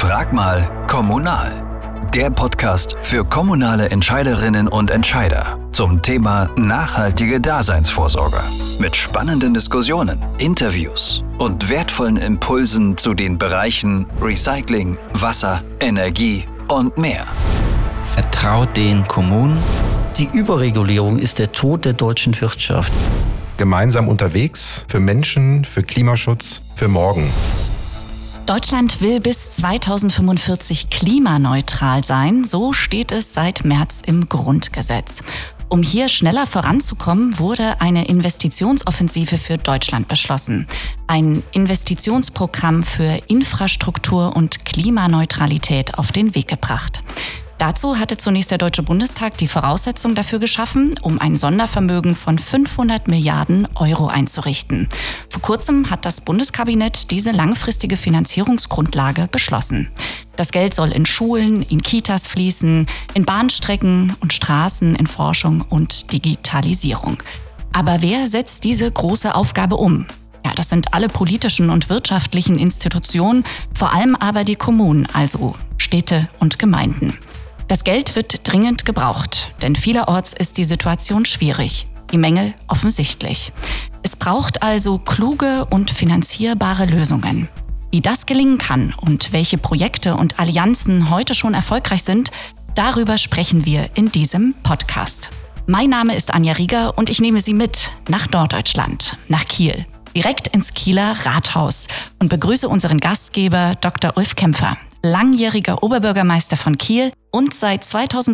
Frag mal Kommunal. Der Podcast für kommunale Entscheiderinnen und Entscheider zum Thema nachhaltige Daseinsvorsorge. Mit spannenden Diskussionen, Interviews und wertvollen Impulsen zu den Bereichen Recycling, Wasser, Energie und mehr. Vertraut den Kommunen. Die Überregulierung ist der Tod der deutschen Wirtschaft. Gemeinsam unterwegs für Menschen, für Klimaschutz, für morgen. Deutschland will bis 2045 klimaneutral sein, so steht es seit März im Grundgesetz. Um hier schneller voranzukommen, wurde eine Investitionsoffensive für Deutschland beschlossen. Ein Investitionsprogramm für Infrastruktur und Klimaneutralität auf den Weg gebracht. Dazu hatte zunächst der Deutsche Bundestag die Voraussetzung dafür geschaffen, um ein Sondervermögen von 500 Milliarden Euro einzurichten. Vor kurzem hat das Bundeskabinett diese langfristige Finanzierungsgrundlage beschlossen. Das Geld soll in Schulen, in Kitas fließen, in Bahnstrecken und Straßen, in Forschung und Digitalisierung. Aber wer setzt diese große Aufgabe um? Ja, das sind alle politischen und wirtschaftlichen Institutionen, vor allem aber die Kommunen, also Städte und Gemeinden. Das Geld wird dringend gebraucht, denn vielerorts ist die Situation schwierig, die Mängel offensichtlich. Es braucht also kluge und finanzierbare Lösungen. Wie das gelingen kann und welche Projekte und Allianzen heute schon erfolgreich sind, darüber sprechen wir in diesem Podcast. Mein Name ist Anja Rieger und ich nehme Sie mit nach Norddeutschland, nach Kiel, direkt ins Kieler Rathaus und begrüße unseren Gastgeber Dr. Ulf Kämpfer, langjähriger Oberbürgermeister von Kiel und seit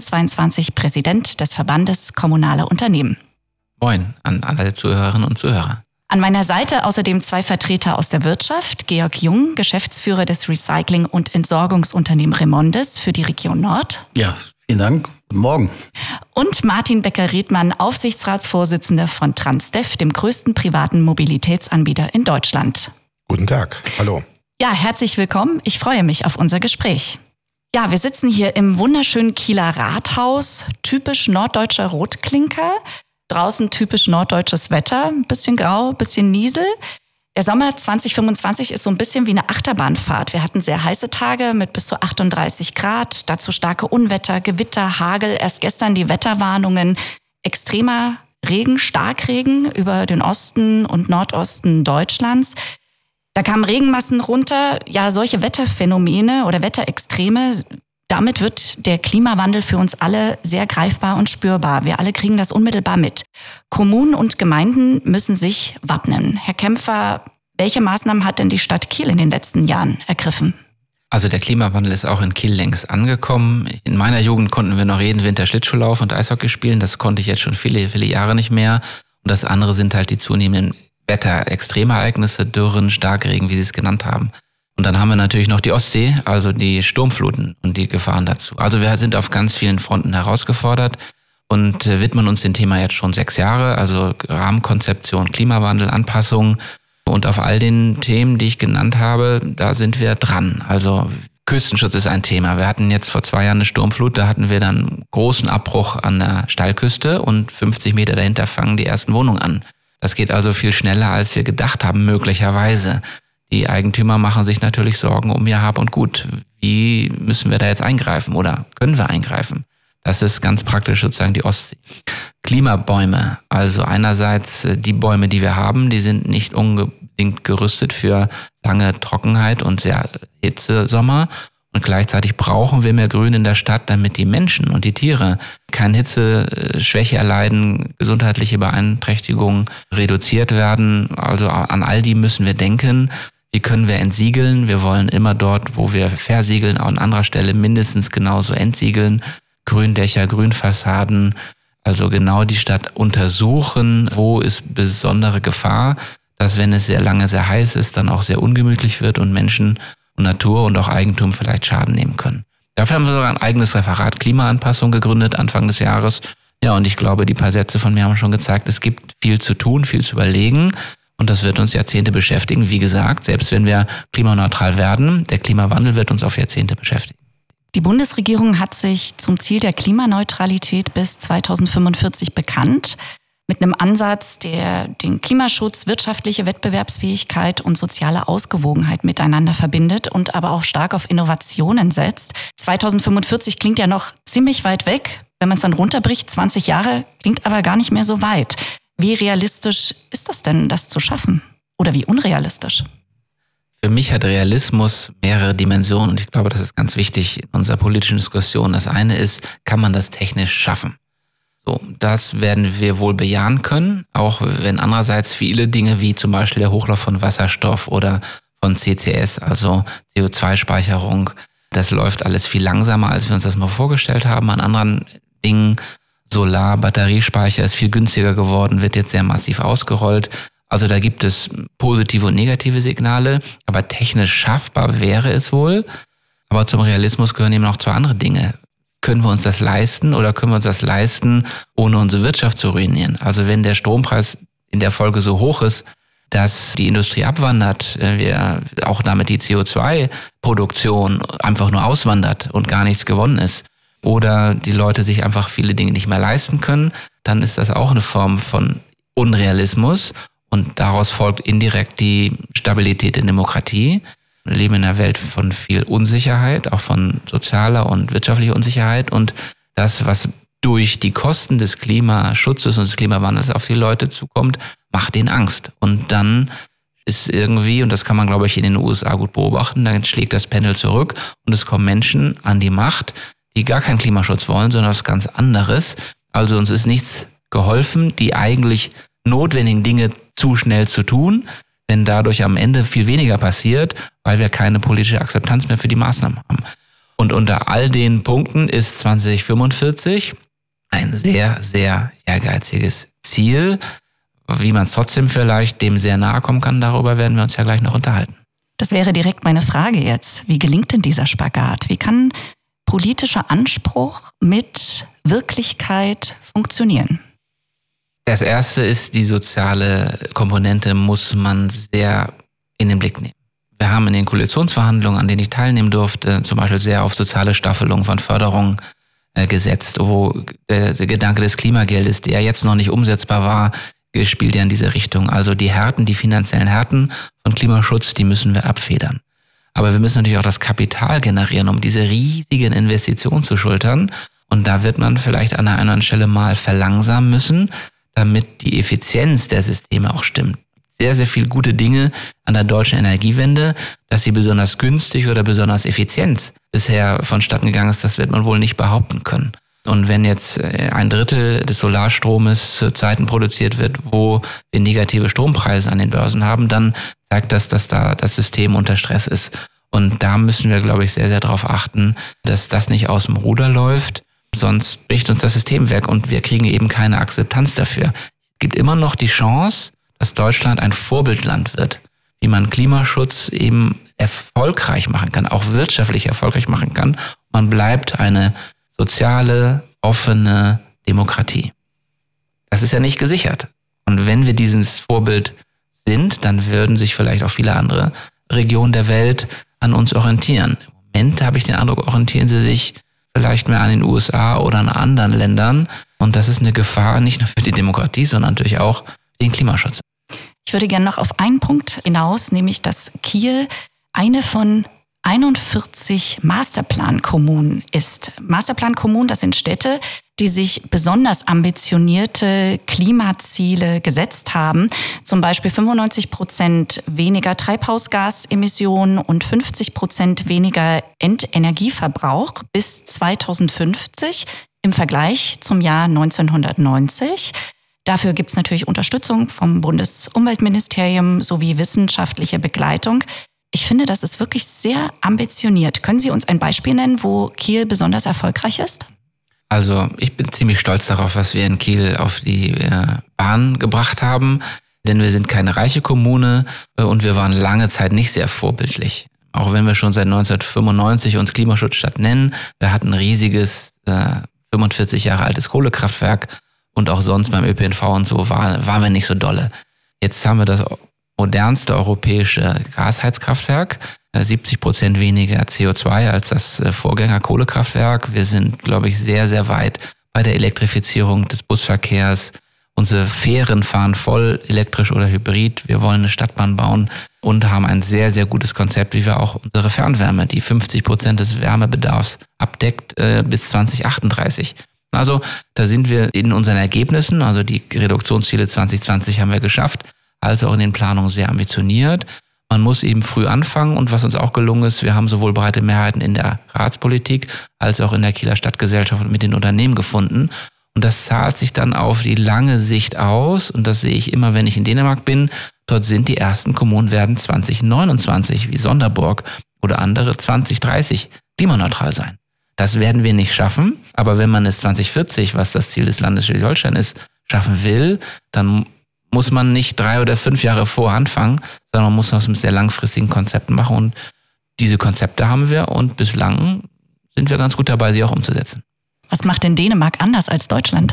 2022 Präsident des Verbandes Kommunale Unternehmen. Moin an alle Zuhörerinnen und Zuhörer. An meiner Seite außerdem zwei Vertreter aus der Wirtschaft. Georg Jung, Geschäftsführer des Recycling- und Entsorgungsunternehmen Remondes für die Region Nord. Ja, vielen Dank. Guten Morgen. Und Martin Becker-Riedmann, Aufsichtsratsvorsitzender von Transdev, dem größten privaten Mobilitätsanbieter in Deutschland. Guten Tag. Hallo. Ja, herzlich willkommen. Ich freue mich auf unser Gespräch. Ja, wir sitzen hier im wunderschönen Kieler Rathaus. Typisch norddeutscher Rotklinker. Draußen typisch norddeutsches Wetter. Ein bisschen grau, ein bisschen Niesel. Der Sommer 2025 ist so ein bisschen wie eine Achterbahnfahrt. Wir hatten sehr heiße Tage mit bis zu 38 Grad. Dazu starke Unwetter, Gewitter, Hagel. Erst gestern die Wetterwarnungen. Extremer Regen, Starkregen über den Osten und Nordosten Deutschlands. Da kamen Regenmassen runter. Ja, solche Wetterphänomene oder Wetterextreme, damit wird der Klimawandel für uns alle sehr greifbar und spürbar. Wir alle kriegen das unmittelbar mit. Kommunen und Gemeinden müssen sich wappnen. Herr Kämpfer, welche Maßnahmen hat denn die Stadt Kiel in den letzten Jahren ergriffen? Also der Klimawandel ist auch in Kiel längst angekommen. In meiner Jugend konnten wir noch jeden Winter Schlittschuhlauf und Eishockey spielen. Das konnte ich jetzt schon viele, viele Jahre nicht mehr. Und das andere sind halt die zunehmenden Wetter-Extremereignisse, Dürren, Starkregen, wie Sie es genannt haben. Und dann haben wir natürlich noch die Ostsee, also die Sturmfluten und die Gefahren dazu. Also wir sind auf ganz vielen Fronten herausgefordert und widmen uns dem Thema jetzt schon 6 Jahre, also Rahmenkonzeption, Klimawandel, Anpassung. Und auf all den Themen, die ich genannt habe, da sind wir dran. Also Küstenschutz ist ein Thema. Wir hatten jetzt vor 2 Jahren eine Sturmflut, da hatten wir dann großen Abbruch an der Steilküste und 50 Meter dahinter fangen die ersten Wohnungen an. Das geht also viel schneller, als wir gedacht haben, möglicherweise. Die Eigentümer machen sich natürlich Sorgen um ihr Hab und Gut. Wie müssen wir da jetzt eingreifen oder können wir eingreifen? Das ist ganz praktisch sozusagen die Ostsee. Klimabäume, also einerseits die Bäume, die wir haben, die sind nicht unbedingt gerüstet für lange Trockenheit und sehr Hitzesommer. Und gleichzeitig brauchen wir mehr Grün in der Stadt, damit die Menschen und die Tiere keine Hitzeschwäche erleiden, gesundheitliche Beeinträchtigungen reduziert werden. Also an all die müssen wir denken. Wie können wir entsiegeln? Wir wollen immer dort, wo wir versiegeln, auch an anderer Stelle mindestens genauso entsiegeln. Gründächer, Grünfassaden, also genau die Stadt untersuchen, wo ist besondere Gefahr, dass wenn es sehr lange sehr heiß ist, dann auch sehr ungemütlich wird und Menschen und Natur und auch Eigentum vielleicht Schaden nehmen können. Dafür haben wir sogar ein eigenes Referat Klimaanpassung gegründet Anfang des Jahres. Ja, und ich glaube, die paar Sätze von mir haben schon gezeigt, es gibt viel zu tun, viel zu überlegen und das wird uns Jahrzehnte beschäftigen. Wie gesagt, selbst wenn wir klimaneutral werden, der Klimawandel wird uns auf Jahrzehnte beschäftigen. Die Bundesregierung hat sich zum Ziel der Klimaneutralität bis 2045 bekannt. mit einem Ansatz, der den Klimaschutz, wirtschaftliche Wettbewerbsfähigkeit und soziale Ausgewogenheit miteinander verbindet und aber auch stark auf Innovationen setzt. 2045 klingt ja noch ziemlich weit weg. Wenn man es dann runterbricht, 20 Jahre, klingt aber gar nicht mehr so weit. Wie realistisch ist das denn, das zu schaffen? Oder wie unrealistisch? Für mich hat Realismus mehrere Dimensionen und ich glaube, das ist ganz wichtig in unserer politischen Diskussion. Das eine ist, kann man das technisch schaffen? So, das werden wir wohl bejahen können, auch wenn andererseits viele Dinge wie zum Beispiel der Hochlauf von Wasserstoff oder von CCS, also CO2-Speicherung, das läuft alles viel langsamer, als wir uns das mal vorgestellt haben. An anderen Dingen, Solar, Batteriespeicher ist viel günstiger geworden, wird jetzt sehr massiv ausgerollt. Also da gibt es positive und negative Signale, aber technisch schaffbar wäre es wohl. Aber zum Realismus gehören eben noch zwei andere Dinge. Können wir uns das leisten oder können wir uns das leisten, ohne unsere Wirtschaft zu ruinieren? Also wenn der Strompreis in der Folge so hoch ist, dass die Industrie abwandert, wir auch damit die CO2-Produktion einfach nur auswandert und gar nichts gewonnen ist, oder die Leute sich einfach viele Dinge nicht mehr leisten können, dann ist das auch eine Form von Unrealismus und daraus folgt indirekt die Stabilität der Demokratie. Wir leben in einer Welt von viel Unsicherheit, auch von sozialer und wirtschaftlicher Unsicherheit und das, was durch die Kosten des Klimaschutzes und des Klimawandels auf die Leute zukommt, macht denen Angst. Und dann ist irgendwie, und das kann man, glaube ich, in den USA gut beobachten, dann schlägt das Pendel zurück und es kommen Menschen an die Macht, die gar keinen Klimaschutz wollen, sondern was ganz anderes. Also uns ist nichts geholfen, die eigentlich notwendigen Dinge zu schnell zu tun, wenn dadurch am Ende viel weniger passiert, weil wir keine politische Akzeptanz mehr für die Maßnahmen haben. Und unter all den Punkten ist 2045 ein sehr, sehr ehrgeiziges Ziel. Wie man es trotzdem vielleicht dem sehr nahe kommen kann, darüber werden wir uns ja gleich noch unterhalten. Das wäre direkt meine Frage jetzt. Wie gelingt denn dieser Spagat? Wie kann politischer Anspruch mit Wirklichkeit funktionieren? Das erste ist, die soziale Komponente muss man sehr in den Blick nehmen. Wir haben in den Koalitionsverhandlungen, an denen ich teilnehmen durfte, zum Beispiel sehr auf soziale Staffelung von Förderungen gesetzt, wo der Gedanke des Klimageldes, der jetzt noch nicht umsetzbar war, spielt ja in diese Richtung. Also die Härten, die finanziellen Härten von Klimaschutz, die müssen wir abfedern. Aber wir müssen natürlich auch das Kapital generieren, um diese riesigen Investitionen zu schultern. Und da wird man vielleicht an einer anderen Stelle mal verlangsamen müssen, damit die Effizienz der Systeme auch stimmt. Sehr, sehr viele gute Dinge an der deutschen Energiewende, dass sie besonders günstig oder besonders effizient bisher vonstatten gegangen ist, das wird man wohl nicht behaupten können. Und wenn jetzt 1/3 des Solarstromes zu Zeiten produziert wird, wo wir negative Strompreise an den Börsen haben, dann zeigt das, dass da das System unter Stress ist. Und da müssen wir, glaube ich, sehr, sehr darauf achten, dass das nicht aus dem Ruder läuft. Sonst bricht uns das System weg und wir kriegen eben keine Akzeptanz dafür. Es gibt immer noch die Chance, dass Deutschland ein Vorbildland wird, wie man Klimaschutz eben erfolgreich machen kann, auch wirtschaftlich erfolgreich machen kann. Man bleibt eine soziale, offene Demokratie. Das ist ja nicht gesichert. Und wenn wir dieses Vorbild sind, dann würden sich vielleicht auch viele andere Regionen der Welt an uns orientieren. Im Moment habe ich den Eindruck, orientieren sie sich vielleicht mehr an den USA oder an anderen Ländern. Und das ist eine Gefahr nicht nur für die Demokratie, sondern natürlich auch für den Klimaschutz. Ich würde gerne noch auf einen Punkt hinaus, nämlich dass Kiel eine von 41 Masterplan-Kommunen ist. Masterplan-Kommunen, das sind Städte, die sich besonders ambitionierte Klimaziele gesetzt haben. Zum Beispiel 95% weniger Treibhausgasemissionen und 50% weniger Endenergieverbrauch bis 2050 im Vergleich zum Jahr 1990. Dafür gibt es natürlich Unterstützung vom Bundesumweltministerium sowie wissenschaftliche Begleitung. Ich finde, das ist wirklich sehr ambitioniert. Können Sie uns ein Beispiel nennen, wo Kiel besonders erfolgreich ist? Also ich bin ziemlich stolz darauf, was wir in Kiel auf die Bahn gebracht haben, denn wir sind keine reiche Kommune und wir waren lange Zeit nicht sehr vorbildlich. Auch wenn wir schon seit 1995 uns Klimaschutzstadt nennen, wir hatten ein riesiges 45 Jahre altes Kohlekraftwerk und auch sonst beim ÖPNV und so waren wir nicht so dolle. Jetzt haben wir das modernste europäische Gasheizkraftwerk, 70% weniger CO2 als das Vorgänger-Kohlekraftwerk. Wir sind, glaube ich, sehr, sehr weit bei der Elektrifizierung des Busverkehrs Unsere Fähren fahren voll elektrisch oder hybrid. Wir wollen eine Stadtbahn bauen und haben ein sehr, sehr gutes Konzept, wie wir auch unsere Fernwärme, die 50% des Wärmebedarfs abdeckt, bis 2038. Also da sind wir in unseren Ergebnissen, also die Reduktionsziele 2020 haben wir geschafft, also auch in den Planungen sehr ambitioniert. Man muss eben früh anfangen und was uns auch gelungen ist, wir haben sowohl breite Mehrheiten in der Ratspolitik als auch in der Kieler Stadtgesellschaft und mit den Unternehmen gefunden. Und das zahlt sich dann auf die lange Sicht aus und das sehe ich immer, wenn ich in Dänemark bin. Dort sind die ersten Kommunen werden 2029 wie Sonderburg oder andere 2030 klimaneutral sein. Das werden wir nicht schaffen, aber wenn man es 2040, was das Ziel des Landes Schleswig-Holstein ist, schaffen will, dann muss man nicht 3 oder 5 Jahre vor anfangen, sondern man muss das mit sehr langfristigen Konzepten machen und diese Konzepte haben wir und bislang sind wir ganz gut dabei, sie auch umzusetzen. Was macht denn Dänemark anders als Deutschland?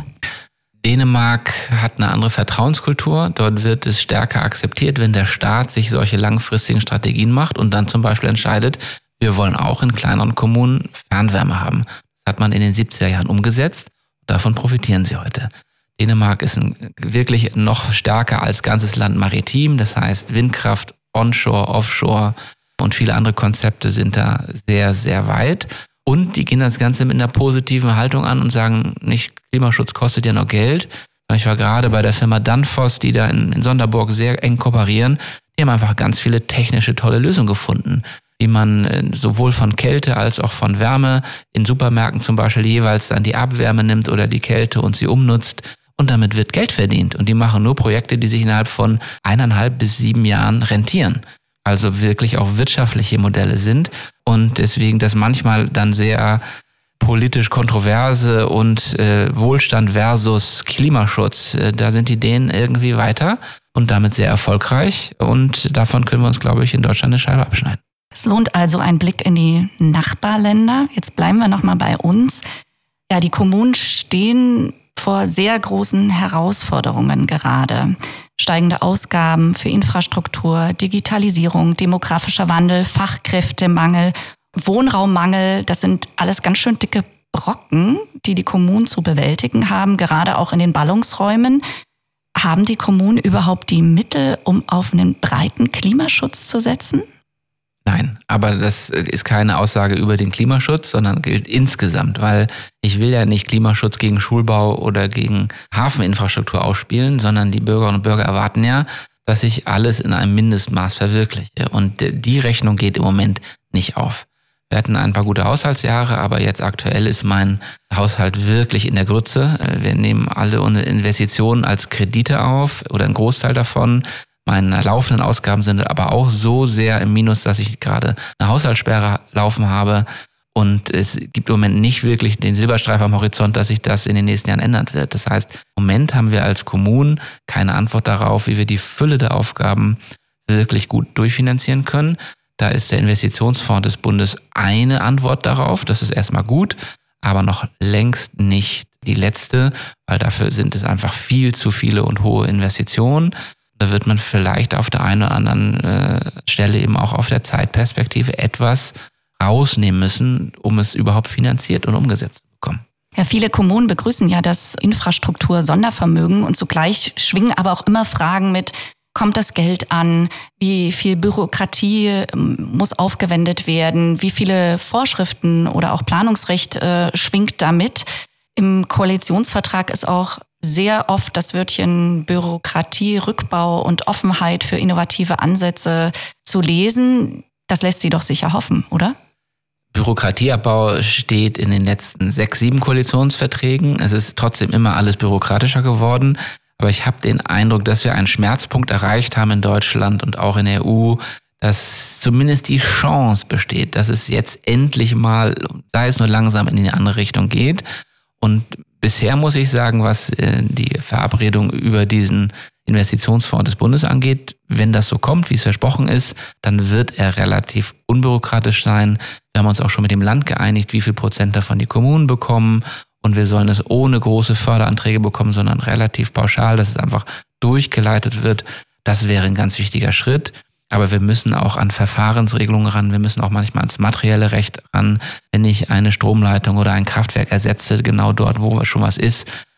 Dänemark hat eine andere Vertrauenskultur. Dort wird es stärker akzeptiert, wenn der Staat sich solche langfristigen Strategien macht und dann zum Beispiel entscheidet, wir wollen auch in kleineren Kommunen Fernwärme haben. Das hat man in den 70er Jahren umgesetzt. Davon profitieren sie heute. Dänemark ist wirklich noch stärker als ganzes Land maritim. Das heißt Windkraft, Onshore, Offshore und viele andere Konzepte sind da sehr, sehr weit. Und die gehen das Ganze mit einer positiven Haltung an und sagen, nicht Klimaschutz kostet ja noch Geld. Ich war gerade bei der Firma Danfoss, die da in Sonderburg sehr eng kooperieren. Die haben einfach ganz viele technische tolle Lösungen gefunden, wie man sowohl von Kälte als auch von Wärme in Supermärkten zum Beispiel jeweils dann die Abwärme nimmt oder die Kälte und sie umnutzt. Und damit wird Geld verdient. Und die machen nur Projekte, die sich innerhalb von 1,5 bis 7 Jahren rentieren. Also wirklich auch wirtschaftliche Modelle sind und deswegen das manchmal dann sehr politisch kontroverse und Wohlstand versus Klimaschutz, da sind die Dänen irgendwie weiter und damit sehr erfolgreich und davon können wir uns, glaube ich, in Deutschland eine Scheibe abschneiden. Es lohnt also ein Blick in die Nachbarländer. Jetzt bleiben wir nochmal bei uns. Ja, die Kommunen stehen vor sehr großen Herausforderungen gerade. Steigende Ausgaben für Infrastruktur, Digitalisierung, demografischer Wandel, Fachkräftemangel, Wohnraummangel, das sind alles ganz schön dicke Brocken, die Kommunen zu bewältigen haben, gerade auch in den Ballungsräumen. Haben die Kommunen überhaupt die Mittel, um auf einen breiten Klimaschutz zu setzen? Nein, aber das ist keine Aussage über den Klimaschutz, sondern gilt insgesamt, weil ich will ja nicht Klimaschutz gegen Schulbau oder gegen Hafeninfrastruktur ausspielen, sondern die Bürgerinnen und Bürger erwarten ja, dass ich alles in einem Mindestmaß verwirkliche. Und die Rechnung geht im Moment nicht auf. Wir hatten ein paar gute Haushaltsjahre, aber jetzt aktuell ist mein Haushalt wirklich in der Grütze. Wir nehmen alle unsere Investitionen als Kredite auf oder einen Großteil davon. Meine laufenden Ausgaben sind aber auch so sehr im Minus, dass ich gerade eine Haushaltssperre laufen habe. Und es gibt im Moment nicht wirklich den Silberstreif am Horizont, dass sich das in den nächsten Jahren ändern wird. Das heißt, im Moment haben wir als Kommunen keine Antwort darauf, wie wir die Fülle der Aufgaben wirklich gut durchfinanzieren können. Da ist der Investitionsfonds des Bundes eine Antwort darauf. Das ist erstmal gut, aber noch längst nicht die letzte, weil dafür sind es einfach viel zu viele und hohe Investitionen. Da wird man vielleicht auf der einen oder anderen Stelle eben auch auf der Zeitperspektive etwas rausnehmen müssen, um es überhaupt finanziert und umgesetzt zu bekommen. Ja, viele Kommunen begrüßen ja das Infrastruktur-Sondervermögen und zugleich schwingen aber auch immer Fragen mit, kommt das Geld an, wie viel Bürokratie muss aufgewendet werden, wie viele Vorschriften oder auch Planungsrecht schwingt damit. Im Koalitionsvertrag ist auch sehr oft das Wörtchen Bürokratie, Rückbau und Offenheit für innovative Ansätze zu lesen. Das lässt Sie doch sicher hoffen, oder? Bürokratieabbau steht in den letzten 6, 7 Koalitionsverträgen. Es ist trotzdem immer alles bürokratischer geworden. Aber ich habe den Eindruck, dass wir einen Schmerzpunkt erreicht haben in Deutschland und auch in der EU, dass zumindest die Chance besteht, dass es jetzt endlich mal, sei es nur langsam, in die andere Richtung geht. Und bisher muss ich sagen, was die Verabredung über diesen Investitionsfonds des Bundes angeht, wenn das so kommt, wie es versprochen ist, dann wird er relativ unbürokratisch sein. Wir haben uns auch schon mit dem Land geeinigt, wie viel Prozent davon die Kommunen bekommen. Und wir sollen es ohne große Förderanträge bekommen, sondern relativ pauschal, dass es einfach durchgeleitet wird. Das wäre ein ganz wichtiger Schritt. Aber wir müssen auch an Verfahrensregelungen ran. Wir müssen auch manchmal ans materielle Recht ran. Wenn ich eine Stromleitung oder ein Kraftwerk ersetze, genau dort, wo schon was ist,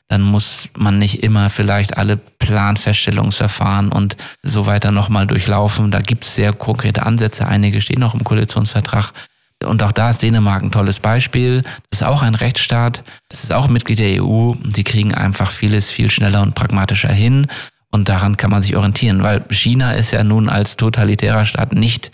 dann muss man nicht immer vielleicht alle Planfeststellungsverfahren und so weiter nochmal durchlaufen. Da gibt es sehr konkrete Ansätze, einige stehen noch im Koalitionsvertrag. Und auch da ist Dänemark ein tolles Beispiel. Das ist auch ein Rechtsstaat, das ist auch Mitglied der EU und sie kriegen einfach vieles viel schneller und pragmatischer hin und daran kann man sich orientieren, weil China ist ja nun als totalitärer Staat nicht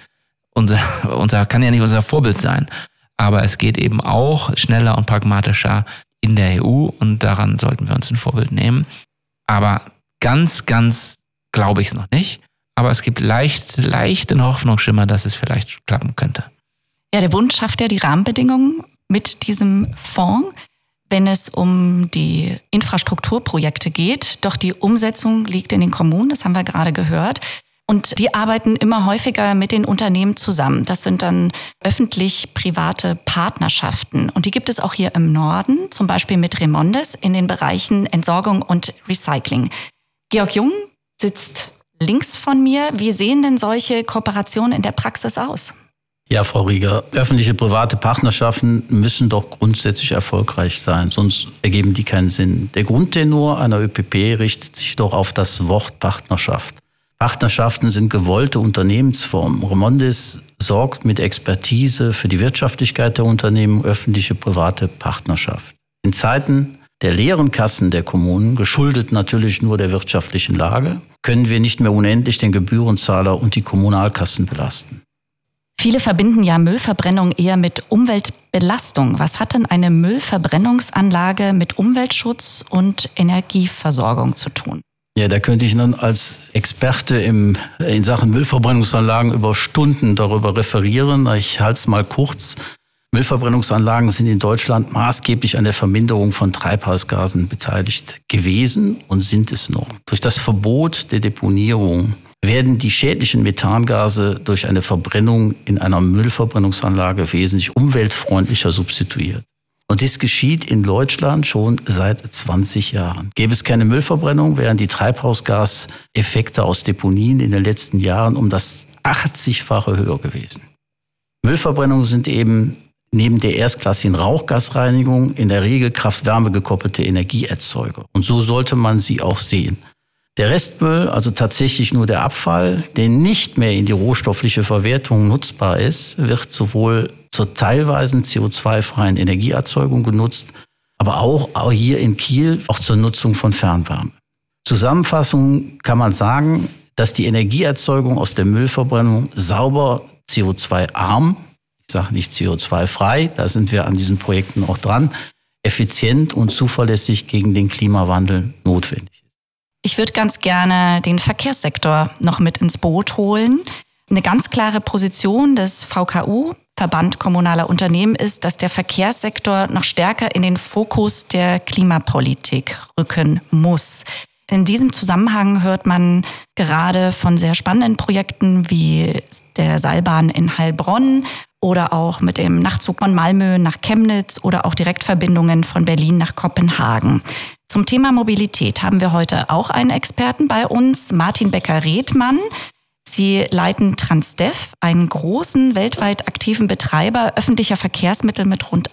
kann ja nicht unser Vorbild sein. Aber es geht eben auch schneller und pragmatischer in der EU und daran sollten wir uns ein Vorbild nehmen. Aber ganz glaube ich es noch nicht. Aber es gibt leichten Hoffnungsschimmer, dass es vielleicht klappen könnte. Ja, der Bund schafft ja die Rahmenbedingungen mit diesem Fonds, wenn es um die Infrastrukturprojekte geht. Doch die Umsetzung liegt in den Kommunen, das haben wir gerade gehört. Und die arbeiten immer häufiger mit den Unternehmen zusammen. Das sind dann öffentlich-private Partnerschaften. Und die gibt es auch hier im Norden, zum Beispiel mit Remondes in den Bereichen Entsorgung und Recycling. Georg Jung sitzt links von mir. Wie sehen denn solche Kooperationen in der Praxis aus? Ja, Frau Rieger, öffentliche-private Partnerschaften müssen doch grundsätzlich erfolgreich sein, sonst ergeben die keinen Sinn. Der Grundtenor einer ÖPP richtet sich doch auf das Wort Partnerschaft. Partnerschaften sind gewollte Unternehmensformen. Remondes sorgt mit Expertise für die Wirtschaftlichkeit der Unternehmen, öffentliche-private Partnerschaft. In Zeiten der leeren Kassen der Kommunen, geschuldet natürlich nur der wirtschaftlichen Lage, können wir nicht mehr unendlich den Gebührenzahler und die Kommunalkassen belasten. Viele verbinden ja Müllverbrennung eher mit Umweltbelastung. Was hat denn eine Müllverbrennungsanlage mit Umweltschutz und Energieversorgung zu tun? Ja, da könnte ich nun als Experte in Sachen Müllverbrennungsanlagen über Stunden darüber referieren. Ich halte es mal kurz. Müllverbrennungsanlagen sind in Deutschland maßgeblich an der Verminderung von Treibhausgasen beteiligt gewesen und sind es noch. Durch das Verbot der Deponierung werden die schädlichen Methangase durch eine Verbrennung in einer Müllverbrennungsanlage wesentlich umweltfreundlicher substituiert. Und dies geschieht in Deutschland schon seit 20 Jahren. Gäbe es keine Müllverbrennung, wären die Treibhausgaseffekte aus Deponien in den letzten Jahren um das 80-fache höher gewesen. Müllverbrennungen sind eben neben der erstklassigen Rauchgasreinigung in der Regel Kraft-Wärme gekoppelte Energieerzeuger. Und so sollte man sie auch sehen. Der Restmüll, also tatsächlich nur der Abfall, der nicht mehr in die rohstoffliche Verwertung nutzbar ist, wird sowohl zur teilweisen CO2-freien Energieerzeugung genutzt, aber auch hier in Kiel auch zur Nutzung von Fernwärme. Zusammenfassung kann man sagen, dass die Energieerzeugung aus der Müllverbrennung sauber CO2-arm, ich sage nicht CO2-frei, da sind wir an diesen Projekten auch dran, effizient und zuverlässig gegen den Klimawandel notwendig. Ich würde ganz gerne den Verkehrssektor noch mit ins Boot holen. Eine ganz klare Position des VKU, Verband Kommunaler Unternehmen, ist, dass der Verkehrssektor noch stärker in den Fokus der Klimapolitik rücken muss. In diesem Zusammenhang hört man gerade von sehr spannenden Projekten wie der Seilbahn in Heilbronn oder auch mit dem Nachtzug von Malmö nach Chemnitz oder auch Direktverbindungen von Berlin nach Kopenhagen. Zum Thema Mobilität haben wir heute auch einen Experten bei uns, Martin Becker-Redmann. Sie leiten Transdev, einen großen, weltweit aktiven Betreiber öffentlicher Verkehrsmittel mit rund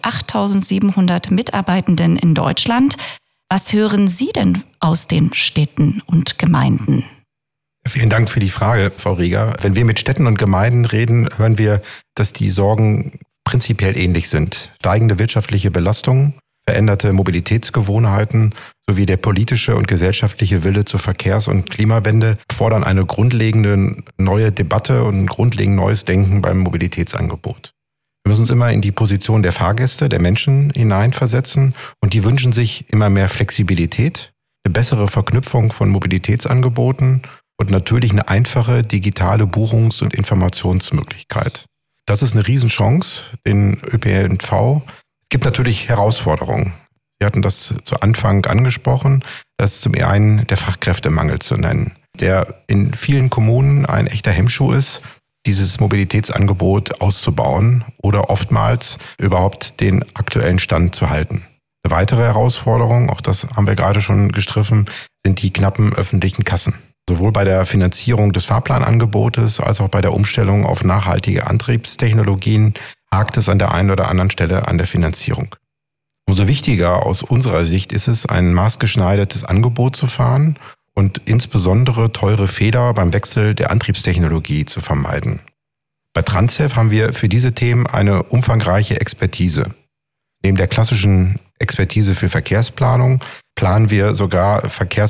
8.700 Mitarbeitenden in Deutschland. Was hören Sie denn aus den Städten und Gemeinden? Vielen Dank für die Frage, Frau Rieger. Wenn wir mit Städten und Gemeinden reden, hören wir, dass die Sorgen prinzipiell ähnlich sind. Steigende wirtschaftliche Belastungen, veränderte Mobilitätsgewohnheiten sowie der politische und gesellschaftliche Wille zur Verkehrs- und Klimawende fordern eine grundlegende neue Debatte und ein grundlegend neues Denken beim Mobilitätsangebot. Wir müssen uns immer in die Position der Fahrgäste, der Menschen hineinversetzen und die wünschen sich immer mehr Flexibilität, eine bessere Verknüpfung von Mobilitätsangeboten und natürlich eine einfache digitale Buchungs- und Informationsmöglichkeit. Das ist eine Riesenchance, den ÖPNV. Es gibt natürlich Herausforderungen. Sie hatten das zu Anfang angesprochen. Das ist zum einen der Fachkräftemangel zu nennen, der in vielen Kommunen ein echter Hemmschuh ist, dieses Mobilitätsangebot auszubauen oder oftmals überhaupt den aktuellen Stand zu halten. Eine weitere Herausforderung, auch das haben wir gerade schon gestriffen, sind die knappen öffentlichen Kassen. Sowohl bei der Finanzierung des Fahrplanangebotes als auch bei der Umstellung auf nachhaltige Antriebstechnologien hakt es an der einen oder anderen Stelle an der Finanzierung. Umso wichtiger aus unserer Sicht ist es, ein maßgeschneidertes Angebot zu fahren und insbesondere teure Fehler beim Wechsel der Antriebstechnologie zu vermeiden. Bei Transdev haben wir für diese Themen eine umfangreiche Expertise. Neben der klassischen Expertise für Verkehrsplanung planen wir sogar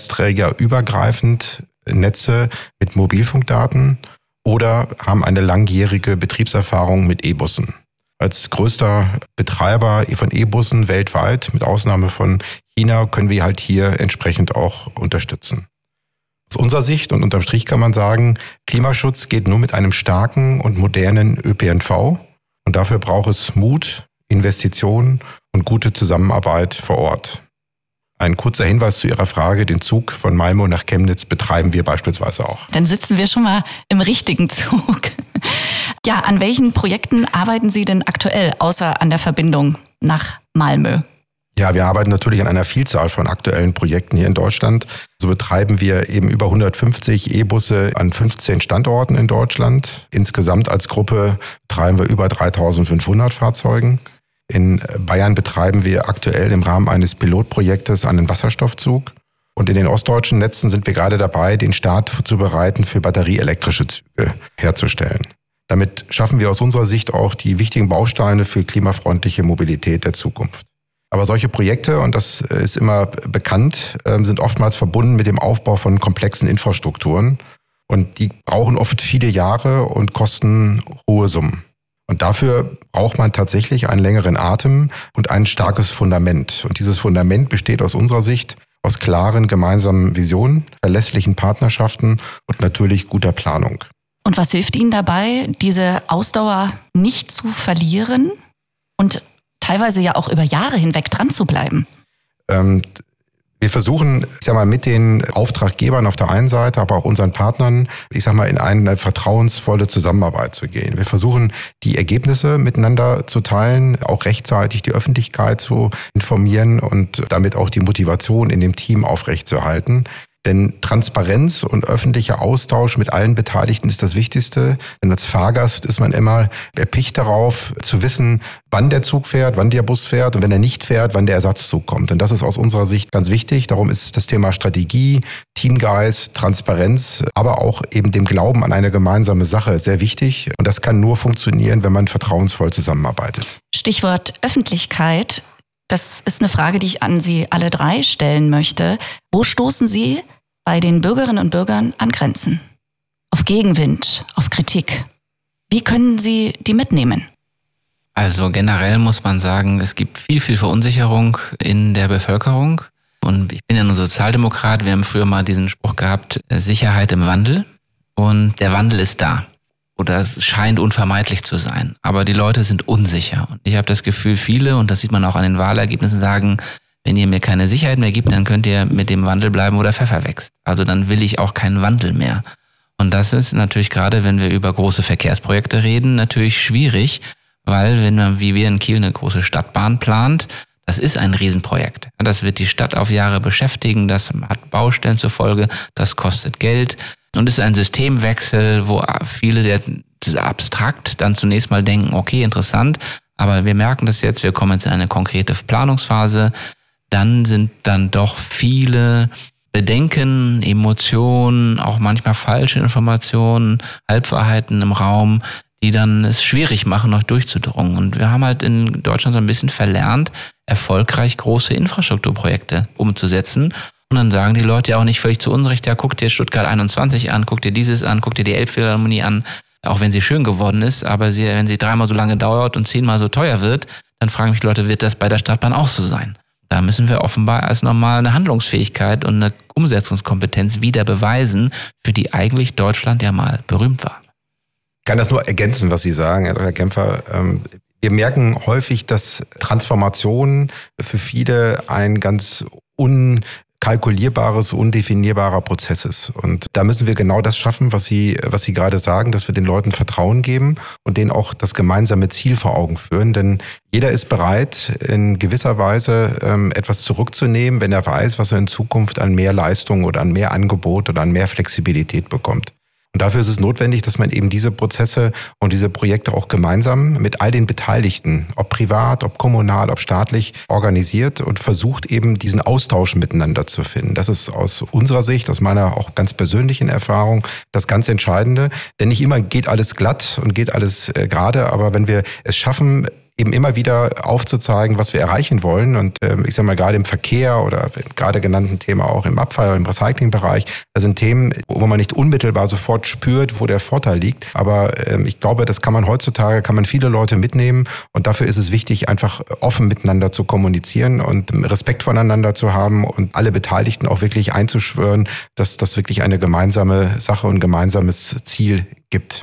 verkehrsträgerübergreifend Netze mit Mobilfunkdaten oder haben eine langjährige Betriebserfahrung mit E-Bussen. Als größter Betreiber von E-Bussen weltweit, mit Ausnahme von China, können wir halt hier entsprechend auch unterstützen. Aus unserer Sicht und unterm Strich kann man sagen, Klimaschutz geht nur mit einem starken und modernen ÖPNV und dafür braucht es Mut, Investitionen und gute Zusammenarbeit vor Ort. Ein kurzer Hinweis zu Ihrer Frage, den Zug von Malmö nach Chemnitz betreiben wir beispielsweise auch. Dann sitzen wir schon mal im richtigen Zug. Ja, an welchen Projekten arbeiten Sie denn aktuell, außer an der Verbindung nach Malmö? Ja, wir arbeiten natürlich an einer Vielzahl von aktuellen Projekten hier in Deutschland. So betreiben wir eben über 150 E-Busse an 15 Standorten in Deutschland. Insgesamt als Gruppe betreiben wir über 3500 Fahrzeugen. In Bayern betreiben wir aktuell im Rahmen eines Pilotprojektes einen Wasserstoffzug. Und in den ostdeutschen Netzen sind wir gerade dabei, den Start zu bereiten für batterieelektrische Züge herzustellen. Damit schaffen wir aus unserer Sicht auch die wichtigen Bausteine für klimafreundliche Mobilität der Zukunft. Aber solche Projekte, und das ist immer bekannt, sind oftmals verbunden mit dem Aufbau von komplexen Infrastrukturen. Und die brauchen oft viele Jahre und kosten hohe Summen. Und dafür braucht man tatsächlich einen längeren Atem und ein starkes Fundament. Und dieses Fundament besteht aus unserer Sicht aus klaren gemeinsamen Visionen, verlässlichen Partnerschaften und natürlich guter Planung. Und was hilft Ihnen dabei, diese Ausdauer nicht zu verlieren und teilweise ja auch über Jahre hinweg dran zu bleiben? Wir versuchen, mit den Auftraggebern auf der einen Seite, aber auch unseren Partnern, in eine vertrauensvolle Zusammenarbeit zu gehen. Wir versuchen, die Ergebnisse miteinander zu teilen, auch rechtzeitig die Öffentlichkeit zu informieren und damit auch die Motivation in dem Team aufrechtzuerhalten. Denn Transparenz und öffentlicher Austausch mit allen Beteiligten ist das Wichtigste. Denn als Fahrgast ist man immer erpicht darauf, zu wissen, wann der Zug fährt, wann der Bus fährt und wenn er nicht fährt, wann der Ersatzzug kommt. Und das ist aus unserer Sicht ganz wichtig. Darum ist das Thema Strategie, Teamgeist, Transparenz, aber auch eben dem Glauben an eine gemeinsame Sache sehr wichtig. Und das kann nur funktionieren, wenn man vertrauensvoll zusammenarbeitet. Stichwort Öffentlichkeit. Das ist eine Frage, die ich an Sie alle drei stellen möchte. Wo stoßen Sie bei den Bürgerinnen und Bürgern an Grenzen? Auf Gegenwind, auf Kritik? Wie können Sie die mitnehmen? Also generell muss man sagen, es gibt viel Verunsicherung in der Bevölkerung. Und ich bin ja nur Sozialdemokrat. Wir haben früher mal diesen Spruch gehabt, Sicherheit im Wandel. Und der Wandel ist da. Oder es scheint unvermeidlich zu sein. Aber die Leute sind unsicher. Und ich habe das Gefühl, viele, und das sieht man auch an den Wahlergebnissen, sagen, wenn ihr mir keine Sicherheit mehr gibt, dann könnt ihr mit dem Wandel bleiben, wo der Pfeffer wächst. Also dann will ich auch keinen Wandel mehr. Und das ist natürlich gerade, wenn wir über große Verkehrsprojekte reden, natürlich schwierig, weil wenn man, wie wir in Kiel, eine große Stadtbahn plant, das ist ein Riesenprojekt. Das wird die Stadt auf Jahre beschäftigen, das hat Baustellen zur Folge, das kostet Geld. Und es ist ein Systemwechsel, wo viele abstrakt dann zunächst mal denken, okay, interessant, aber wir merken das jetzt, wir kommen jetzt in eine konkrete Planungsphase, dann sind dann doch viele Bedenken, Emotionen, auch manchmal falsche Informationen, Halbwahrheiten im Raum, die dann es schwierig machen, noch durchzudrungen. Und wir haben halt in Deutschland so ein bisschen verlernt, erfolgreich große Infrastrukturprojekte umzusetzen. Und dann sagen die Leute ja auch nicht völlig zu Unrecht, ja, guck dir Stuttgart 21 an, guck dir dieses an, guck dir die Elbphilharmonie an, auch wenn sie schön geworden ist, aber wenn sie 3-mal so lange dauert und 10-mal so teuer wird, dann fragen mich die Leute, wird das bei der Stadtbahn auch so sein? Da müssen wir offenbar erst nochmal eine Handlungsfähigkeit und eine Umsetzungskompetenz wieder beweisen, für die eigentlich Deutschland ja mal berühmt war. Ich kann das nur ergänzen, was Sie sagen, Herr Kämpfer. Wir merken häufig, dass Transformation für viele ein ganz unkalkulierbares, undefinierbarer Prozess ist. Und da müssen wir genau das schaffen, was Sie gerade sagen, dass wir den Leuten Vertrauen geben und denen auch das gemeinsame Ziel vor Augen führen. Denn jeder ist bereit, in gewisser Weise etwas zurückzunehmen, wenn er weiß, was er in Zukunft an mehr Leistung oder an mehr Angebot oder an mehr Flexibilität bekommt. Und dafür ist es notwendig, dass man eben diese Prozesse und diese Projekte auch gemeinsam mit all den Beteiligten, ob privat, ob kommunal, ob staatlich, organisiert und versucht eben diesen Austausch miteinander zu finden. Das ist aus unserer Sicht, aus meiner auch ganz persönlichen Erfahrung, das ganz Entscheidende. Denn nicht immer geht alles glatt und geht alles gerade, aber wenn wir es schaffen, eben immer wieder aufzuzeigen, was wir erreichen wollen. Und ich sage mal, gerade im Verkehr oder gerade genannten Thema auch im Abfall- und im Recyclingbereich, das sind Themen, wo man nicht unmittelbar sofort spürt, wo der Vorteil liegt. Aber ich glaube, das kann man heutzutage, kann man viele Leute mitnehmen. Und dafür ist es wichtig, einfach offen miteinander zu kommunizieren und Respekt voneinander zu haben und alle Beteiligten auch wirklich einzuschwören, dass das wirklich eine gemeinsame Sache und ein gemeinsames Ziel gibt.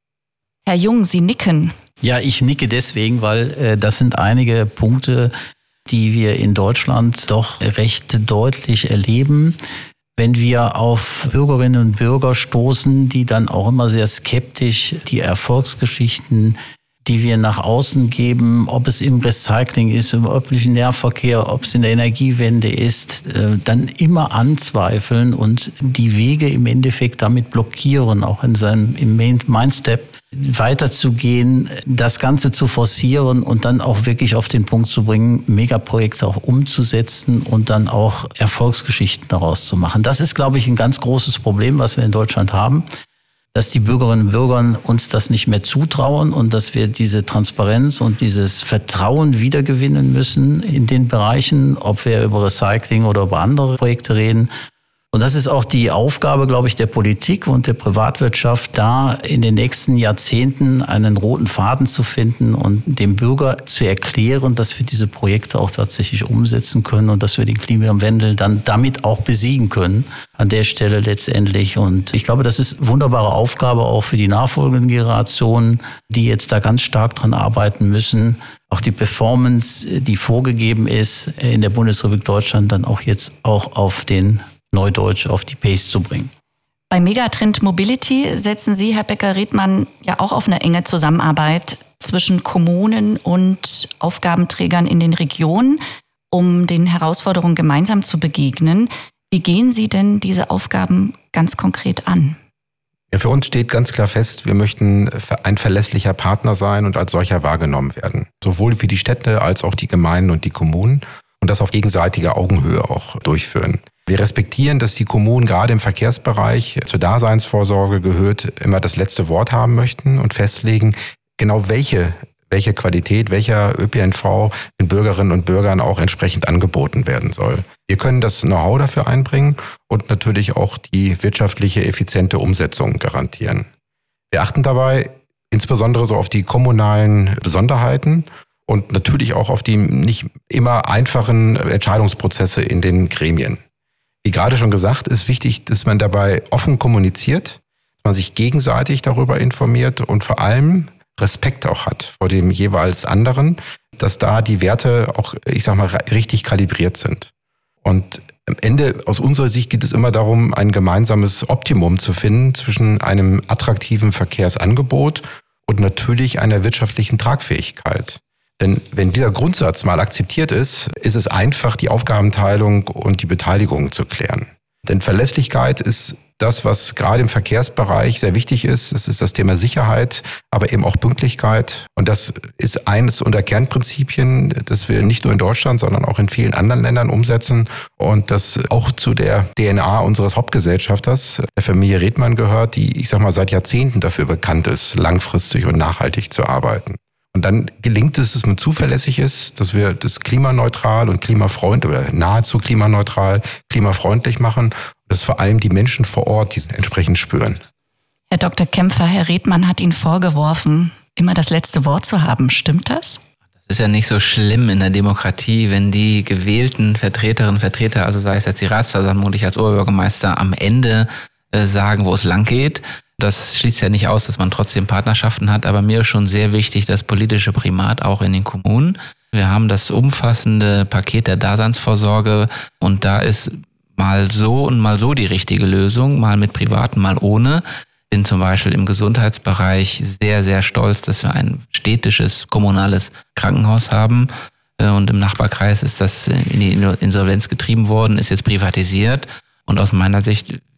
Herr Jung, Sie nicken. Ja, ich nicke deswegen, weil das sind einige Punkte, die wir in Deutschland doch recht deutlich erleben. Wenn wir auf Bürgerinnen und Bürger stoßen, die dann auch immer sehr skeptisch die Erfolgsgeschichten, die wir nach außen geben, ob es im Recycling ist, im öffentlichen Nahverkehr, ob es in der Energiewende ist, dann immer anzweifeln und die Wege im Endeffekt damit blockieren, auch im Mindstep weiterzugehen, das Ganze zu forcieren und dann auch wirklich auf den Punkt zu bringen, Megaprojekte auch umzusetzen und dann auch Erfolgsgeschichten daraus zu machen. Das ist, glaube ich, ein ganz großes Problem, was wir in Deutschland haben, dass die Bürgerinnen und Bürger uns das nicht mehr zutrauen und dass wir diese Transparenz und dieses Vertrauen wiedergewinnen müssen in den Bereichen, ob wir über Recycling oder über andere Projekte reden. Und das ist auch die Aufgabe, glaube ich, der Politik und der Privatwirtschaft, da in den nächsten Jahrzehnten einen roten Faden zu finden und dem Bürger zu erklären, dass wir diese Projekte auch tatsächlich umsetzen können und dass wir den Klimawandel dann damit auch besiegen können an der Stelle letztendlich. Und ich glaube, das ist eine wunderbare Aufgabe auch für die nachfolgenden Generationen, die jetzt da ganz stark dran arbeiten müssen, auch die Performance, die vorgegeben ist in der Bundesrepublik Deutschland, dann auch jetzt auch auf den Neudeutsch auf die Pace zu bringen. Bei Megatrend Mobility setzen Sie, Herr Becker-Redmann, ja auch auf eine enge Zusammenarbeit zwischen Kommunen und Aufgabenträgern in den Regionen, um den Herausforderungen gemeinsam zu begegnen. Wie gehen Sie denn diese Aufgaben ganz konkret an? Ja, für uns steht ganz klar fest, wir möchten ein verlässlicher Partner sein und als solcher wahrgenommen werden. Sowohl für die Städte als auch die Gemeinden und die Kommunen und das auf gegenseitiger Augenhöhe auch durchführen. Wir respektieren, dass die Kommunen gerade im Verkehrsbereich zur Daseinsvorsorge gehört, immer das letzte Wort haben möchten und festlegen, genau welche Qualität, welcher ÖPNV den Bürgerinnen und Bürgern auch entsprechend angeboten werden soll. Wir können das Know-how dafür einbringen und natürlich auch die wirtschaftliche, effiziente Umsetzung garantieren. Wir achten dabei insbesondere so auf die kommunalen Besonderheiten und natürlich auch auf die nicht immer einfachen Entscheidungsprozesse in den Gremien. Wie gerade schon gesagt, ist wichtig, dass man dabei offen kommuniziert, dass man sich gegenseitig darüber informiert und vor allem Respekt auch hat vor dem jeweils anderen, dass da die Werte auch, ich sag mal, richtig kalibriert sind. Und am Ende, aus unserer Sicht, geht es immer darum, ein gemeinsames Optimum zu finden zwischen einem attraktiven Verkehrsangebot und natürlich einer wirtschaftlichen Tragfähigkeit. Denn wenn dieser Grundsatz mal akzeptiert ist, ist es einfach, die Aufgabenteilung und die Beteiligung zu klären. Denn Verlässlichkeit ist das, was gerade im Verkehrsbereich sehr wichtig ist. Es ist das Thema Sicherheit, aber eben auch Pünktlichkeit. Und das ist eines unter Kernprinzipien, das wir nicht nur in Deutschland, sondern auch in vielen anderen Ländern umsetzen und das auch zu der DNA unseres Hauptgesellschafters, der Familie Redmann, gehört, die, ich sag mal, seit Jahrzehnten dafür bekannt ist, langfristig und nachhaltig zu arbeiten. Und dann gelingt es, dass man zuverlässig ist, dass wir das klimaneutral und klimafreundlich oder nahezu klimaneutral, klimafreundlich machen. Und dass vor allem die Menschen vor Ort diesen entsprechend spüren. Herr Dr. Kämpfer, Herr Redmann hat Ihnen vorgeworfen, immer das letzte Wort zu haben. Stimmt das? Das ist ja nicht so schlimm in der Demokratie, wenn die gewählten Vertreterinnen und Vertreter, also sei es jetzt die Ratsversammlung und ich als Oberbürgermeister, am Ende sagen, wo es lang geht. Das schließt ja nicht aus, dass man trotzdem Partnerschaften hat, aber mir ist schon sehr wichtig, das politische Primat auch in den Kommunen. Wir haben das umfassende Paket der Daseinsvorsorge und da ist mal so und mal so die richtige Lösung, mal mit Privaten, mal ohne. Bin zum Beispiel im Gesundheitsbereich sehr, sehr stolz, dass wir ein städtisches, kommunales Krankenhaus haben und im Nachbarkreis ist das in die Insolvenz getrieben worden, ist jetzt privatisiert und aus meiner Sicht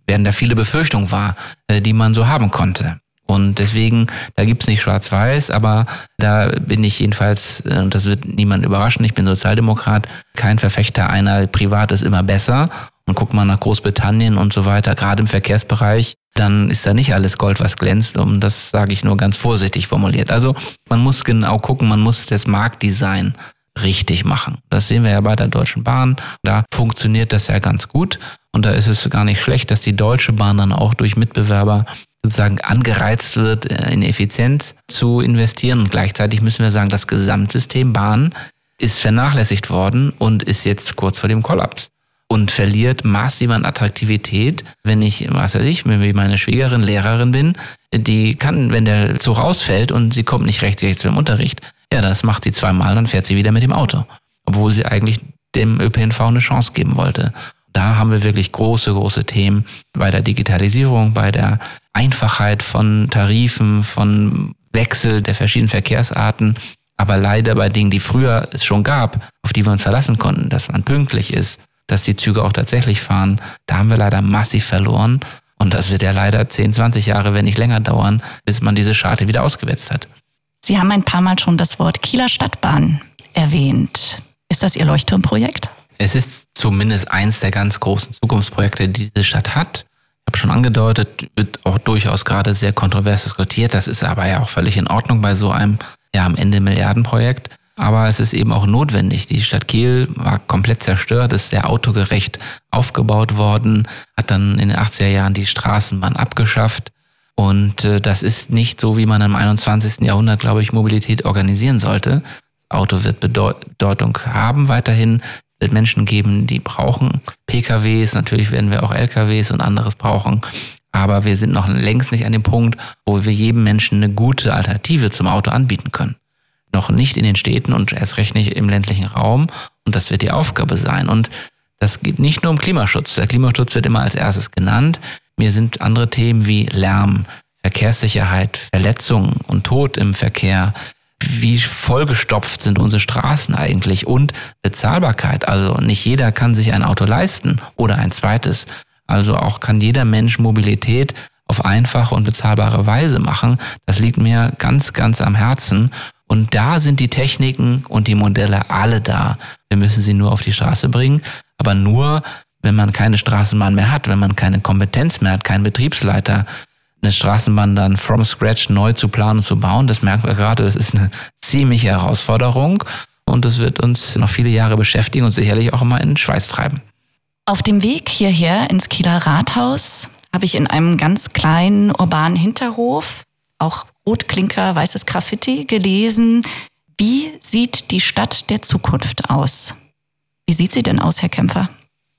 werden da viele Befürchtungen wahr, die man so haben konnte. Und deswegen, da gibt's nicht schwarz-weiß, aber da bin ich jedenfalls, und das wird niemand überraschen, ich bin Sozialdemokrat, kein Verfechter einer, privat ist immer besser. Und guckt man nach Großbritannien und so weiter, gerade im Verkehrsbereich, dann ist da nicht alles Gold, was glänzt. Und das sage ich nur ganz vorsichtig formuliert. Also man muss genau gucken, man muss das Marktdesign richtig machen. Das sehen wir ja bei der Deutschen Bahn. Da funktioniert das ja ganz gut. Und da ist es gar nicht schlecht, dass die Deutsche Bahn dann auch durch Mitbewerber sozusagen angereizt wird, in Effizienz zu investieren. Und gleichzeitig müssen wir sagen, das Gesamtsystem Bahn ist vernachlässigt worden und ist jetzt kurz vor dem Kollaps. Und verliert massiv an Attraktivität, wenn ich wie meine Schwiegerin Lehrerin bin, die kann, wenn der Zug ausfällt und sie kommt nicht rechtzeitig zum Unterricht, ja, das macht sie zweimal, dann fährt sie wieder mit dem Auto. Obwohl sie eigentlich dem ÖPNV eine Chance geben wollte. Da haben wir wirklich große Themen bei der Digitalisierung, bei der Einfachheit von Tarifen, von Wechsel der verschiedenen Verkehrsarten. Aber leider bei Dingen, die früher es schon gab, auf die wir uns verlassen konnten, dass man pünktlich ist, dass die Züge auch tatsächlich fahren, da haben wir leider massiv verloren. Und das wird ja leider 10, 20 Jahre, wenn nicht länger dauern, bis man diese Scharte wieder ausgewetzt hat. Sie haben ein paar Mal schon das Wort Kieler Stadtbahn erwähnt. Ist das Ihr Leuchtturmprojekt? Es ist zumindest eins der ganz großen Zukunftsprojekte, die diese Stadt hat. Ich habe schon angedeutet, wird auch durchaus gerade sehr kontrovers diskutiert. Das ist aber ja auch völlig in Ordnung bei so einem, ja, am Ende Milliardenprojekt. Aber es ist eben auch notwendig. Die Stadt Kiel war komplett zerstört, ist sehr autogerecht aufgebaut worden, hat dann in den 80er Jahren die Straßenbahn abgeschafft. Und das ist nicht so, wie man im 21. Jahrhundert, glaube ich, Mobilität organisieren sollte. Das Auto wird Bedeutung haben weiterhin. Es wird Menschen geben, die brauchen PKWs. Natürlich werden wir auch LKWs und anderes brauchen. Aber wir sind noch längst nicht an dem Punkt, wo wir jedem Menschen eine gute Alternative zum Auto anbieten können. Noch nicht in den Städten und erst recht nicht im ländlichen Raum. Und das wird die Aufgabe sein. Und das geht nicht nur um Klimaschutz. Der Klimaschutz wird immer als erstes genannt. Mir sind andere Themen wie Lärm, Verkehrssicherheit, Verletzungen und Tod im Verkehr. Wie vollgestopft sind unsere Straßen eigentlich? Und Bezahlbarkeit. Also nicht jeder kann sich ein Auto leisten oder ein zweites. Also auch kann jeder Mensch Mobilität auf einfache und bezahlbare Weise machen. Das liegt mir ganz, ganz am Herzen. Und da sind die Techniken und die Modelle alle da. Wir müssen sie nur auf die Straße bringen. Aber nur, wenn man keine Straßenbahn mehr hat, wenn man keine Kompetenz mehr hat, keinen Betriebsleiter, eine Straßenbahn dann from scratch neu zu planen und zu bauen, das merken wir gerade, das ist eine ziemliche Herausforderung. Und das wird uns noch viele Jahre beschäftigen und sicherlich auch immer in den Schweiß treiben. Auf dem Weg hierher ins Kieler Rathaus habe ich in einem ganz kleinen urbanen Hinterhof auch Rotklinker, weißes Graffiti gelesen. Wie sieht die Stadt der Zukunft aus? Wie sieht sie denn aus, Herr Kämpfer?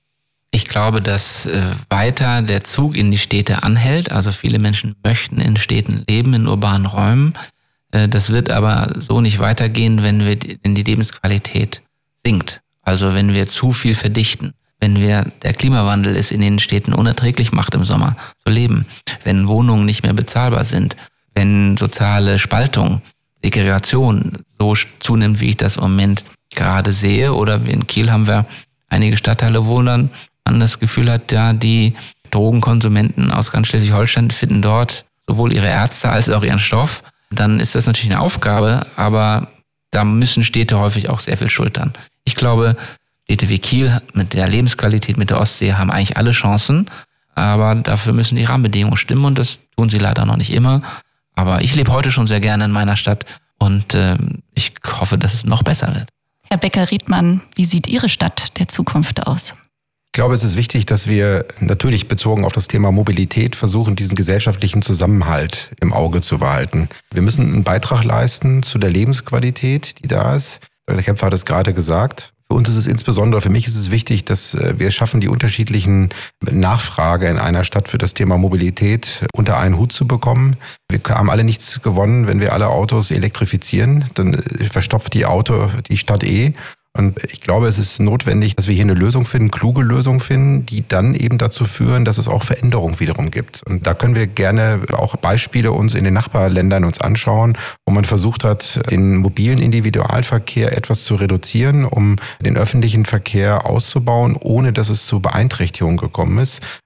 Ich glaube, dass weiter der Zug in die Städte anhält. Also viele Menschen möchten in Städten leben, in urbanen Räumen. Das wird aber so nicht weitergehen, wenn die Lebensqualität sinkt. Also wenn wir zu viel verdichten. Wenn der Klimawandel es in den Städten unerträglich macht, im Sommer zu leben. Wenn Wohnungen nicht mehr bezahlbar sind. Wenn soziale Spaltung, Segregation so zunimmt, wie ich das im Moment gerade sehe. Oder in Kiel haben wir einige Stadtteile, wo dann man das Gefühl hat, ja, die Drogenkonsumenten aus ganz Schleswig-Holstein finden dort sowohl ihre Ärzte als auch ihren Stoff. Dann ist das natürlich eine Aufgabe, aber da müssen Städte häufig auch sehr viel schultern. Ich glaube, Städte wie Kiel mit der Lebensqualität, mit der Ostsee haben eigentlich alle Chancen, aber dafür müssen die Rahmenbedingungen stimmen und das tun sie leider noch nicht immer. Aber ich lebe heute schon sehr gerne in meiner Stadt und ich hoffe, dass es noch besser wird. Herr Becker-Riedmann, wie sieht Ihre Stadt der Zukunft aus? Ich glaube, es ist wichtig, dass wir natürlich bezogen auf das Thema Mobilität versuchen, diesen gesellschaftlichen Zusammenhalt im Auge zu behalten. Wir müssen einen Beitrag leisten zu der Lebensqualität, die da ist. Der Kämpfer hat es gerade gesagt. Für uns ist es insbesondere, für mich ist es wichtig, dass wir es schaffen, die unterschiedlichen Nachfrage in einer Stadt für das Thema Mobilität unter einen Hut zu bekommen. Wir haben alle nichts gewonnen, wenn wir alle Autos elektrifizieren. Dann verstopft die Stadt eh. Und ich glaube, es ist notwendig, dass wir hier eine Lösung finden, kluge Lösung finden, die dann eben dazu führen, dass es auch Veränderung wiederum gibt. Und da können wir gerne auch Beispiele uns in den Nachbarländern uns anschauen, wo man versucht hat, den mobilen Individualverkehr etwas zu reduzieren, um den öffentlichen Verkehr auszubauen, ohne dass es zu Beeinträchtigungen gekommen ist.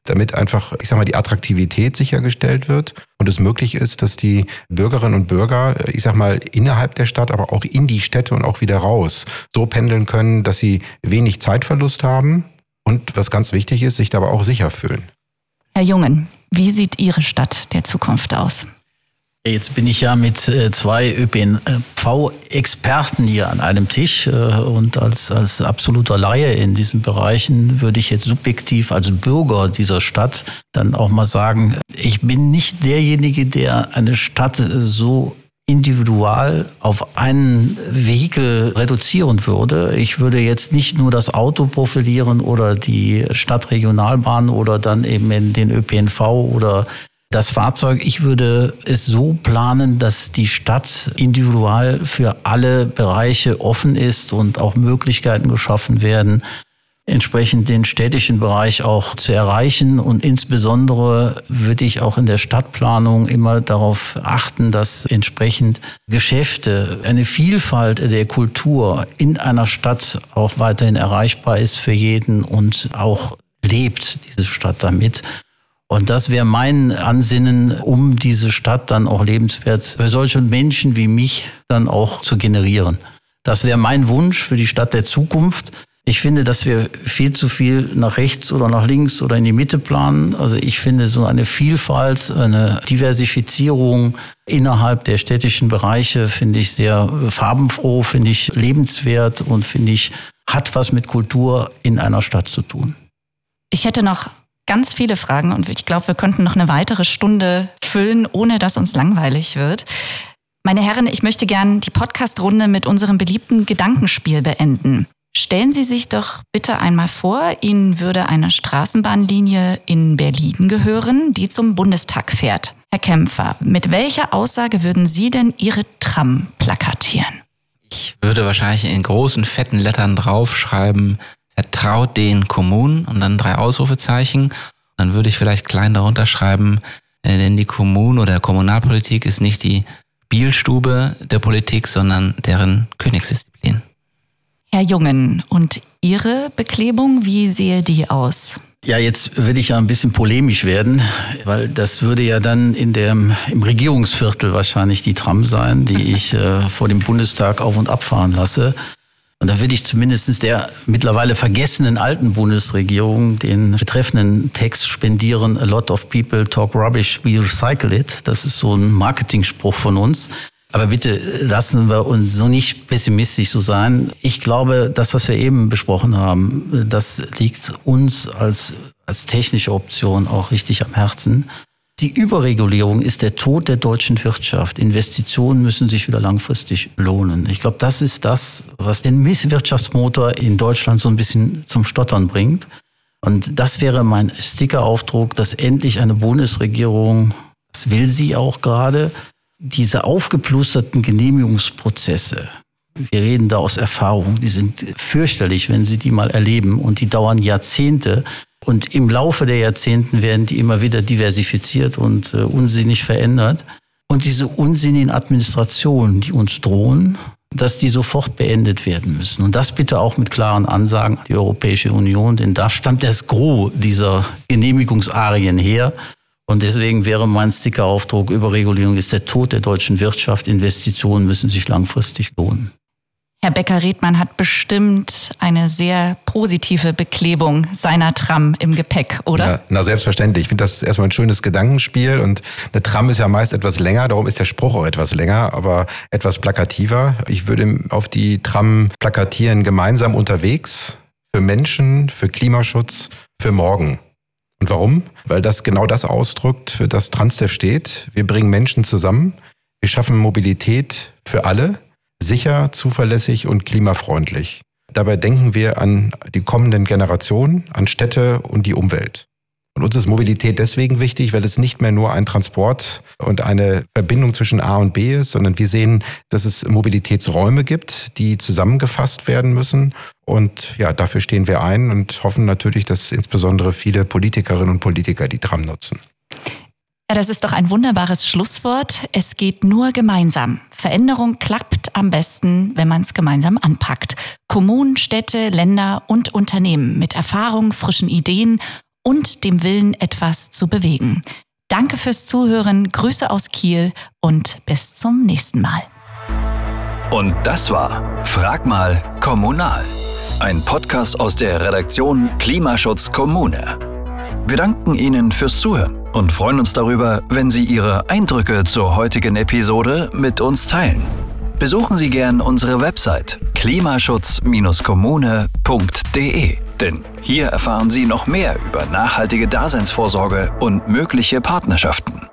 damit einfach, ich sag mal, die Attraktivität sichergestellt wird und es möglich ist, dass die Bürgerinnen und Bürger, ich sag mal, innerhalb der Stadt, aber auch in die Städte und auch wieder raus, so pendeln können, dass sie wenig Zeitverlust haben und, was ganz wichtig ist, sich dabei auch sicher fühlen. Herr Jungen, wie sieht Ihre Stadt der Zukunft aus? Jetzt bin ich ja mit zwei ÖPNV-Experten hier an einem Tisch und als absoluter Laie in diesen Bereichen würde ich jetzt subjektiv als Bürger dieser Stadt dann auch mal sagen, ich bin nicht derjenige, der eine Stadt so individual auf einen Vehikel reduzieren würde. Ich würde jetzt nicht nur das Auto profilieren oder die Stadtregionalbahn oder dann eben den ÖPNV oder das Fahrzeug. Ich würde es so planen, dass die Stadt individual für alle Bereiche offen ist und auch Möglichkeiten geschaffen werden, entsprechend den städtischen Bereich auch zu erreichen. Und insbesondere würde ich auch in der Stadtplanung immer darauf achten, dass entsprechend Geschäfte, eine Vielfalt der Kultur in einer Stadt auch weiterhin erreichbar ist für jeden und auch lebt diese Stadt damit. Und das wäre mein Ansinnen, um diese Stadt dann auch lebenswert für solche Menschen wie mich dann auch zu generieren. Das wäre mein Wunsch für die Stadt der Zukunft. Ich finde, dass wir viel zu viel nach rechts oder nach links oder in die Mitte planen. Also ich finde so eine Vielfalt, eine Diversifizierung innerhalb der städtischen Bereiche finde ich sehr farbenfroh, finde ich lebenswert und finde ich, hat was mit Kultur in einer Stadt zu tun. Ich hätte noch ganz viele Fragen und ich glaube, wir könnten noch eine weitere Stunde füllen, ohne dass uns langweilig wird. Meine Herren, ich möchte gern die Podcast-Runde mit unserem beliebten Gedankenspiel beenden. Stellen Sie sich doch bitte einmal vor, Ihnen würde eine Straßenbahnlinie in Berlin gehören, die zum Bundestag fährt. Herr Kämpfer, mit welcher Aussage würden Sie denn Ihre Tram plakatieren? Ich würde wahrscheinlich in großen, fetten Lettern draufschreiben, vertraut den Kommunen und dann 3 Ausrufezeichen. Dann würde ich vielleicht klein darunter schreiben, denn die Kommunen oder Kommunalpolitik ist nicht die Spielstube der Politik, sondern deren Königsdisziplin. Herr Jungen, und Ihre Beklebung, wie sehe die aus? Ja, jetzt würde ich ja ein bisschen polemisch werden, weil das würde ja dann im Regierungsviertel wahrscheinlich die Tram sein, die ich vor dem Bundestag auf- und abfahren lasse. Und da würde ich zumindest der mittlerweile vergessenen alten Bundesregierung den betreffenden Text spendieren: A lot of people talk rubbish, we recycle it. Das ist so ein Marketingspruch von uns. Aber bitte lassen wir uns so nicht pessimistisch so sein. Ich glaube, das, was wir eben besprochen haben, das liegt uns als technische Option auch richtig am Herzen. Die Überregulierung ist der Tod der deutschen Wirtschaft. Investitionen müssen sich wieder langfristig lohnen. Ich glaube, das ist das, was den Wirtschaftsmotor in Deutschland so ein bisschen zum Stottern bringt. Und das wäre mein Stickeraufdruck, dass endlich eine Bundesregierung, das will sie auch gerade, diese aufgeplusterten Genehmigungsprozesse, wir reden da aus Erfahrung, die sind fürchterlich, wenn Sie die mal erleben, und die dauern Jahrzehnte. Und im Laufe der Jahrzehnten werden die immer wieder diversifiziert und unsinnig verändert. Und diese unsinnigen Administrationen, die uns drohen, dass die sofort beendet werden müssen. Und das bitte auch mit klaren Ansagen an die Europäische Union, denn da stammt das Gros dieser Genehmigungsarien her. Und deswegen wäre mein Stickeraufdruck: Überregulierung ist der Tod der deutschen Wirtschaft, Investitionen müssen sich langfristig lohnen. Herr Becker-Redmann hat bestimmt eine sehr positive Beklebung seiner Tram im Gepäck, oder? Ja, na, selbstverständlich. Ich finde, das ist erstmal ein schönes Gedankenspiel, und eine Tram ist ja meist etwas länger, darum ist der Spruch auch etwas länger, aber etwas plakativer. Ich würde auf die Tram plakatieren: gemeinsam unterwegs, für Menschen, für Klimaschutz, für morgen. Und warum? Weil das genau das ausdrückt, für das Transdev steht. Wir bringen Menschen zusammen, wir schaffen Mobilität für alle, sicher, zuverlässig und klimafreundlich. Dabei denken wir an die kommenden Generationen, an Städte und die Umwelt. Und uns ist Mobilität deswegen wichtig, weil es nicht mehr nur ein Transport und eine Verbindung zwischen A und B ist, sondern wir sehen, dass es Mobilitätsräume gibt, die zusammengefasst werden müssen. Und ja, dafür stehen wir ein und hoffen natürlich, dass insbesondere viele Politikerinnen und Politiker die Tram nutzen. Ja, das ist doch ein wunderbares Schlusswort. Es geht nur gemeinsam. Veränderung klappt am besten, wenn man es gemeinsam anpackt. Kommunen, Städte, Länder und Unternehmen mit Erfahrung, frischen Ideen und dem Willen, etwas zu bewegen. Danke fürs Zuhören, Grüße aus Kiel und bis zum nächsten Mal. Und das war Frag mal Kommunal, ein Podcast aus der Redaktion Klimaschutz Kommune. Wir danken Ihnen fürs Zuhören und freuen uns darüber, wenn Sie Ihre Eindrücke zur heutigen Episode mit uns teilen. Besuchen Sie gern unsere Website klimaschutz-kommune.de, denn hier erfahren Sie noch mehr über nachhaltige Daseinsvorsorge und mögliche Partnerschaften.